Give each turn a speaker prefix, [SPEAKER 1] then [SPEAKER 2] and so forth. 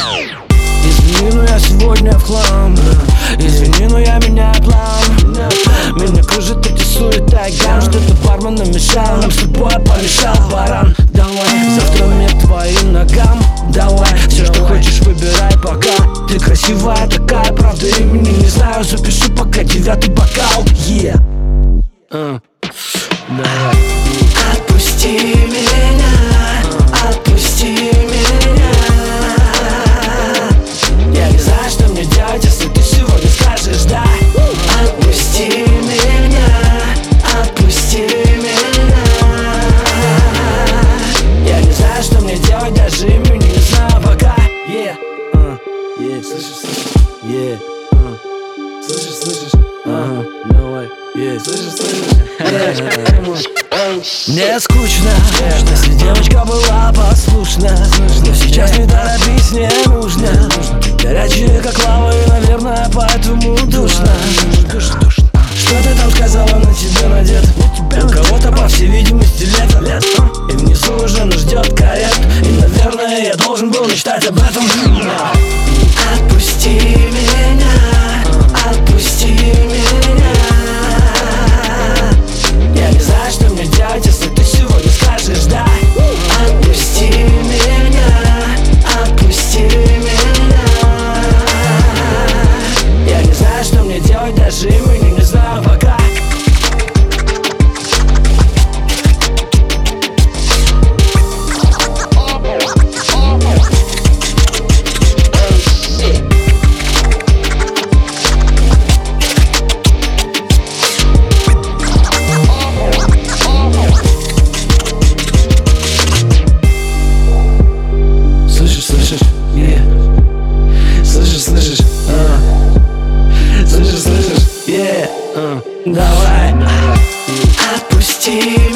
[SPEAKER 1] Извини, но я сегодня в хлам. Извини, но я меняю план. Меня кружит эти суета и гам. Что-то бармен намешал, нам с тобой помешал баран. Давай, завтра мне к твоим ногам. Давай, все, что хочешь, выбирай пока. Ты красивая такая, правда имени не знаю. Запишу пока 9-й бокал. Давай. Отпусти меня, отпусти меня. Я не знаю, что мне делать, если ты сегодня скажешь да. Отпусти меня, отпусти меня. Я не знаю, что мне делать, даже имени не знаю пока. Слышишь, слышишь, давай, слышишь. Мне скучно, если девочка была послушна, но сейчас не торопись, не нужно. Горячие, как лава, и, наверное, поэтому душно. Что ты там сказала, на тебе надет? У кого-то, по всей видимости, лето. И внизу уже нас ждет карет. И, наверное, я должен был мечтать об этом. Отпусти меня, отпусти меня. Я не знаю, что мне делать, если ты сегодня скажешь да. Отпусти меня, отпусти меня. Я не знаю, что мне делать, даже имени не знаю пока. Слышишь, давай, отпусти.